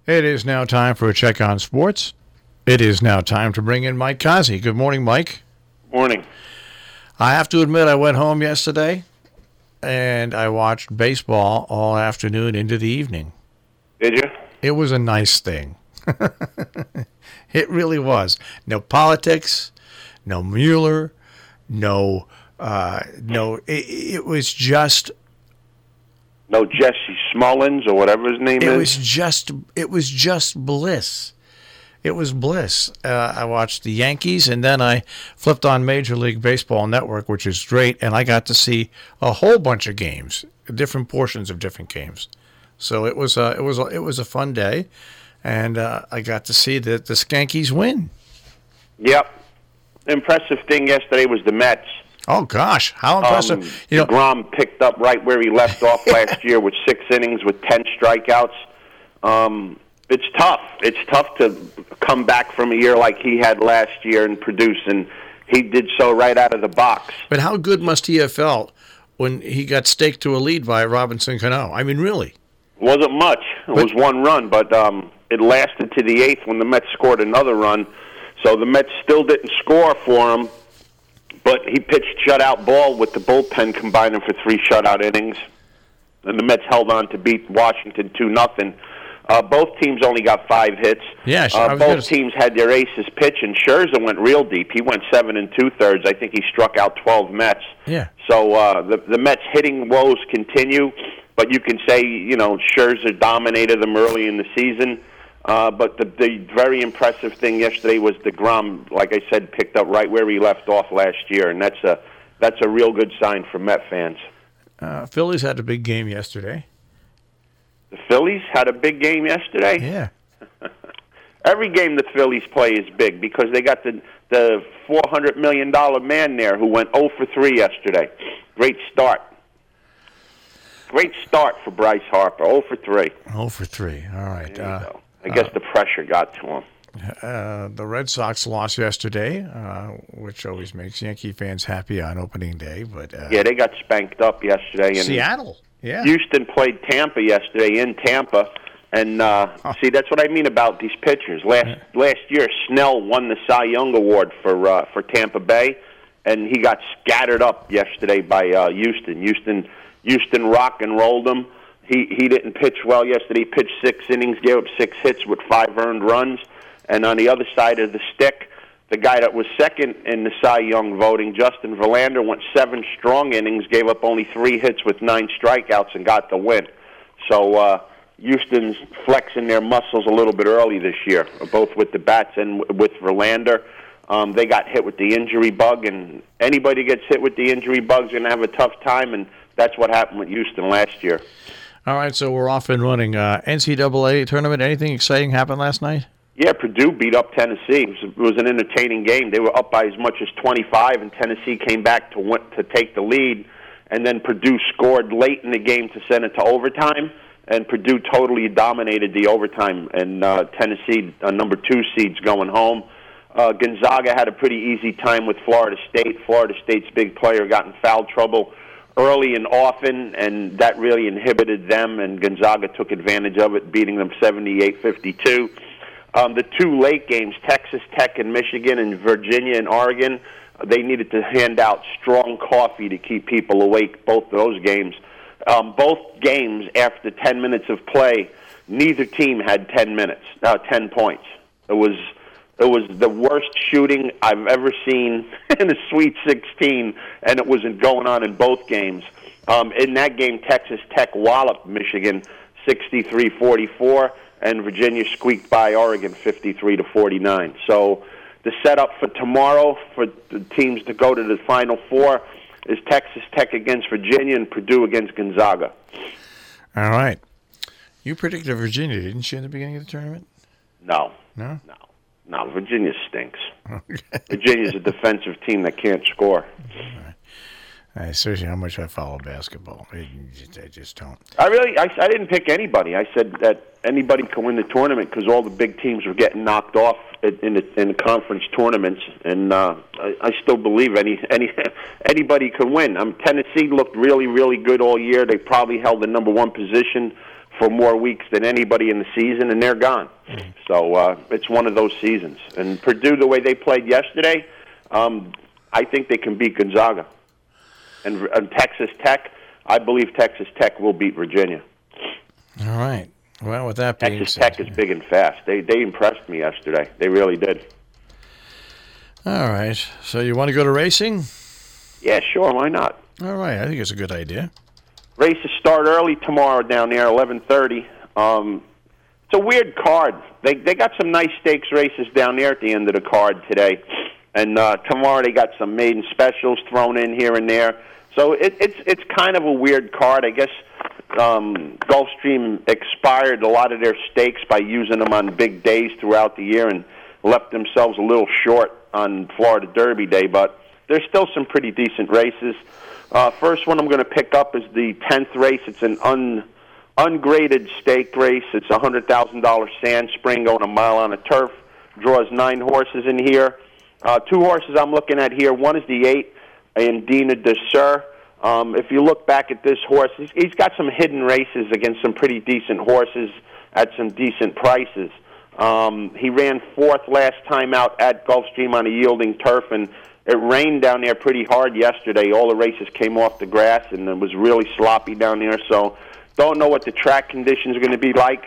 It is now time for a check on sports. It is now time to bring in Mike Kazi. Good morning, Mike. Morning. I have to admit I went home yesterday and I watched baseball all afternoon into the evening. Did you? It was a nice thing. It really was. No politics, no Mueller, it was just... No Jesse Smollins or whatever his name is? It was just bliss. It was bliss. I watched the Yankees, and then I flipped on Major League Baseball Network, which is great, and I got to see a whole bunch of games, different portions of different games. So it was a fun day, and I got to see the Skankies win. Yep. Impressive thing yesterday was the Mets. Oh, gosh, how impressive. DeGrom picked up right where he left off last year with 6 innings with 10 strikeouts. It's tough. It's tough to come back from a year like he had last year and produce, and he did so right out of the box. But how good must he have felt when he got staked to a lead by Robinson Cano? I mean, really. It wasn't much. It was 1 run, but it lasted to the 8th when the Mets scored another run. So the Mets still didn't score for him. But he pitched shutout ball with the bullpen combining for 3 shutout innings. And the Mets held on to beat Washington 2-0. Both teams only got 5 hits. Yeah, both teams had their aces pitch, and Scherzer went real deep. He went 7 2/3. I think he struck out 12 Mets. Yeah. So the Mets hitting woes continue. But you can say, Scherzer dominated them early in the season. But the very impressive thing yesterday was DeGrom, like I said, picked up right where he left off last year, and that's a real good sign for Met fans. Phillies had a big game yesterday. The Phillies had a big game yesterday? Yeah. Every game the Phillies play is big because they got the $400 million man there who went 0 for 3 yesterday. Great start. Great start for Bryce Harper, 0 for 3. 0 for 3, all right. There you go. I guess the pressure got to him. The Red Sox lost yesterday, which always makes Yankee fans happy on opening day. But yeah, they got spanked up yesterday. And Seattle, yeah. Houston played Tampa yesterday in Tampa. And, see, that's what I mean about these pitchers. Last year, Snell won the Cy Young Award for Tampa Bay, and he got scattered up yesterday by Houston. Houston rock and rolled him. He didn't pitch well yesterday. He pitched 6 innings, gave up 6 hits with 5 earned runs. And on the other side of the stick, the guy that was second in the Cy Young voting, Justin Verlander, went 7 strong innings, gave up only 3 hits with 9 strikeouts, and got the win. So Houston's flexing their muscles a little bit early this year, both with the bats and with Verlander. They got hit with the injury bug, and anybody gets hit with the injury bug is going to have a tough time, and that's what happened with Houston last year. All right, so we're off and running. NCAA tournament, anything exciting happened last night? Yeah, Purdue beat up Tennessee. It was an entertaining game. They were up by as much as 25, and Tennessee came back to take the lead. And then Purdue scored late in the game to send it to overtime, and Purdue totally dominated the overtime. And Tennessee, number 2 seeds, going home. Gonzaga had a pretty easy time with Florida State. Florida State's big player got in foul trouble early and often, and that really inhibited them, and Gonzaga took advantage of it, beating them 78-52. The 2 late games, Texas Tech and Michigan, and Virginia and Oregon, they needed to hand out strong coffee to keep people awake, both those games. Both games, after 10 minutes of play, neither team had 10 points. It was the worst shooting I've ever seen in the Sweet 16, and it was going on in both games. In that game, Texas Tech walloped Michigan 63-44, and Virginia squeaked by Oregon 53-49. So the setup for tomorrow for the teams to go to the Final Four is Texas Tech against Virginia and Purdue against Gonzaga. All right. You predicted Virginia, didn't you, in the beginning of the tournament? No. No? No, Virginia stinks. Okay. Virginia's a defensive team that can't score. I seriously, how much I follow basketball. I just don't. I didn't pick anybody. I said that anybody can win the tournament because all the big teams were getting knocked off in the conference tournaments, and I still believe anybody can win. Tennessee looked really, really good all year. They probably held the number 1 position for more weeks than anybody in the season, and they're gone. So it's one of those seasons. And Purdue, the way they played yesterday, I think they can beat Gonzaga. And Texas Tech, I believe Texas Tech will beat Virginia. All right. Well, with that being Texas said, Tech is big and fast. They impressed me yesterday. They really did. All right. So you want to go to racing? Yeah, sure. Why not? All right. I think it's a good idea. Races start early tomorrow down there, 11:30. It's a weird card. They got some nice stakes races down there at the end of the card today, and tomorrow they got some maiden specials thrown in here and there. So it's kind of a weird card. I guess Gulfstream expired a lot of their stakes by using them on big days throughout the year and left themselves a little short on Florida Derby Day, but there's still some pretty decent races. First one I'm going to pick up is the 10th race. It's an ungraded stake race. It's a $100,000 sand spring going a mile on a turf. Draws 9 horses in here. 2 horses I'm looking at here. One is the 8, Indina de Sur. If you look back at this horse, he's got some hidden races against some pretty decent horses at some decent prices. He ran 4th last time out at Gulfstream on a yielding turf, and it rained down there pretty hard yesterday. All the races came off the grass, and it was really sloppy down there. So don't know what the track conditions are going to be like.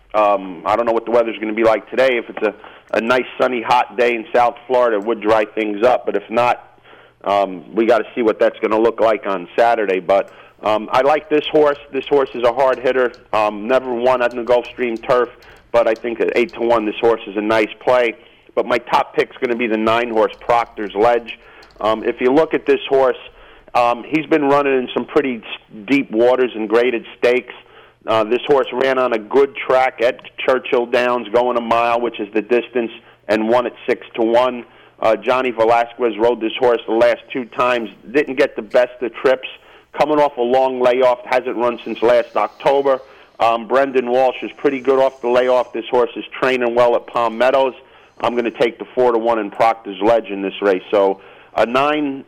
I don't know what the weather's going to be like today. If it's a nice, sunny, hot day in South Florida, it would dry things up. But if not, we got to see what that's going to look like on Saturday. But I like this horse. This horse is a hard hitter. Never won on the Gulfstream turf, but I think at 8-1, this horse is a nice play. But my top pick's going to be the 9-horse Proctor's Ledge. If you look at this horse, he's been running in some pretty deep waters and graded stakes. This horse ran on a good track at Churchill Downs, going a mile, which is the distance, and won at 6-1. Johnny Velasquez rode this horse the last 2 times, didn't get the best of trips. Coming off a long layoff, hasn't run since last October. Brendan Walsh is pretty good off the layoff. This horse is training well at Palm Meadows. I'm going to take the 4-1 in Proctor's Ledge in this race. So a 9-8-8-9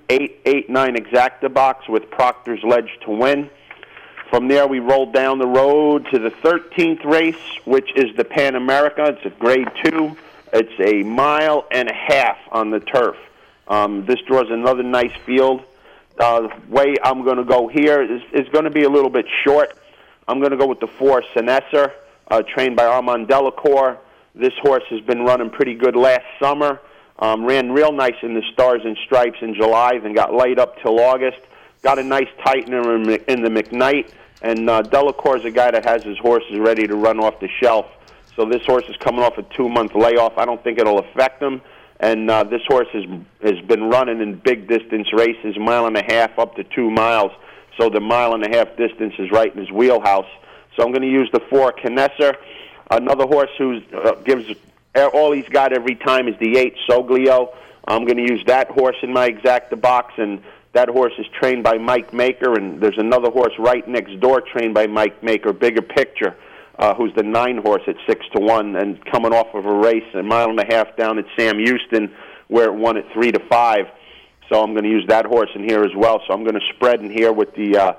exacta box with Proctor's Ledge to win. From there, we roll down the road to the 13th race, which is the Pan America. It's a Grade 2. It's a 1.5 miles on the turf. This draws another nice field. The way I'm going to go here is going to be a little bit short. I'm going to go with the 4 Senescer, trained by Armand Delacour. This horse has been running pretty good last summer. Ran real nice in the Stars and Stripes in July, then got laid up till August. Got a nice tightener in the McKnight, and Delacour's a guy that has his horses ready to run off the shelf. So this horse is coming off a 2-month layoff. I don't think it'll affect him. And this horse has been running in big distance races, 1.5 miles up to 2 miles. So the 1.5 mile distance is right in his wheelhouse. So I'm going to use the 4 Canesser. Another horse who gives all he's got every time is the 8 Soglio. I'm going to use that horse in my exacta box, and that horse is trained by Mike Maker. And there's another horse right next door trained by Mike Maker, Bigger Picture, who's the 9 horse at 6-1 and coming off of a race 1.5 miles down at Sam Houston where it won at 3-5. So I'm going to use that horse in here as well. So I'm going to spread in here with the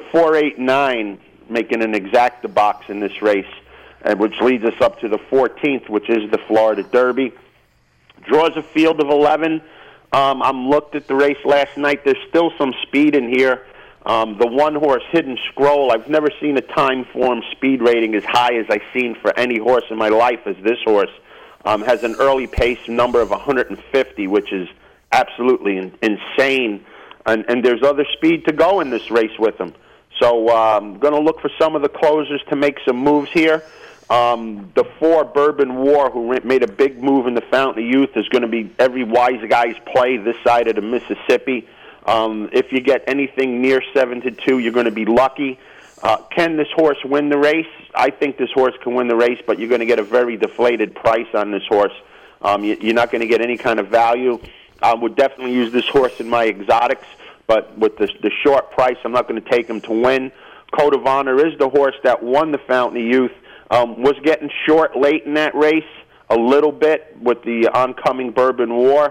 4-8-9, making an exacta box in this race, which leads us up to the 14th, which is the Florida Derby. Draws a field of 11. I'm looked at the race last night. There's still some speed in here. The 1 horse, Hidden Scroll, I've never seen a time form speed rating as high as I've seen for any horse in my life as this horse. Has an early pace number of 150, which is absolutely insane. And there's other speed to go in this race with him. So I'm going to look for some of the closers to make some moves here. The 4 Bourbon War, who made a big move in the Fountain of Youth, is going to be every wise guy's play this side of the Mississippi. If you get anything near 7-2, you're going to be lucky. Can this horse win the race? I think this horse can win the race, but you're going to get a very deflated price on this horse. You're not going to get any kind of value. I would definitely use this horse in my exotics, but with the short price, I'm not going to take him to win. Code of Honor is the horse that won the Fountain of Youth. Was getting short late in that race a little bit with the oncoming Bourbon War.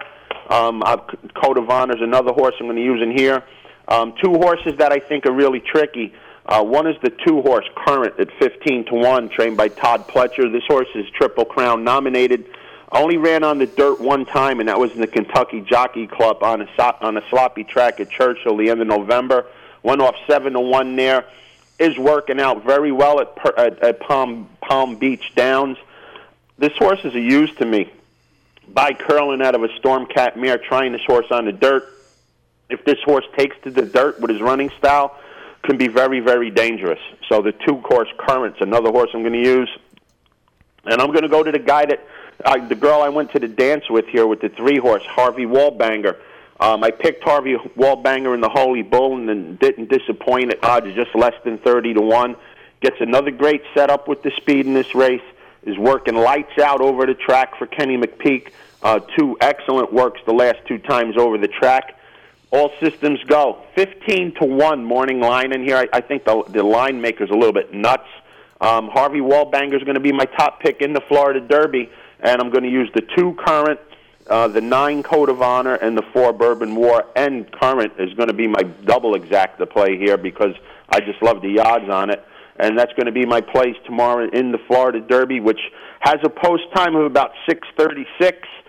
Code of Honor is another horse I'm going to use in here. 2 horses that I think are really tricky. One is the 2-horse Current at 15-1, trained by Todd Pletcher. This horse is Triple Crown nominated. Only ran on the dirt one time, and that was in the Kentucky Jockey Club on a sloppy track at Churchill the end of November. Went off 7-1 there. Is working out very well at Palm Beach Downs. This horse is a use to me. By curling out of a Stormcat mare, trying this horse on the dirt. If this horse takes to the dirt with his running style, can be very, very dangerous. So the 2-horse Current's another horse I'm going to use. And I'm going to go to the guy that, the girl I went to the dance with here with the 3-horse, Harvey Wallbanger. I picked Harvey Wallbanger in the Holy Bull and then didn't disappoint at odds just less than 30-1. Gets another great setup with the speed in this race. Is working lights out over the track for Kenny McPeak. 2 excellent works the last 2 times over the track. All systems go. 15-1 morning line in here. I think the line maker's a little bit nuts. Harvey Wallbanger is going to be my top pick in the Florida Derby, and I'm going to use the 2 Current, the 9 Code of Honor, and the 4 Bourbon War. And Current is going to be my double exacta play here because I just love the odds on it. And that's going to be my place tomorrow in the Florida Derby, which has a post time of about 6:36.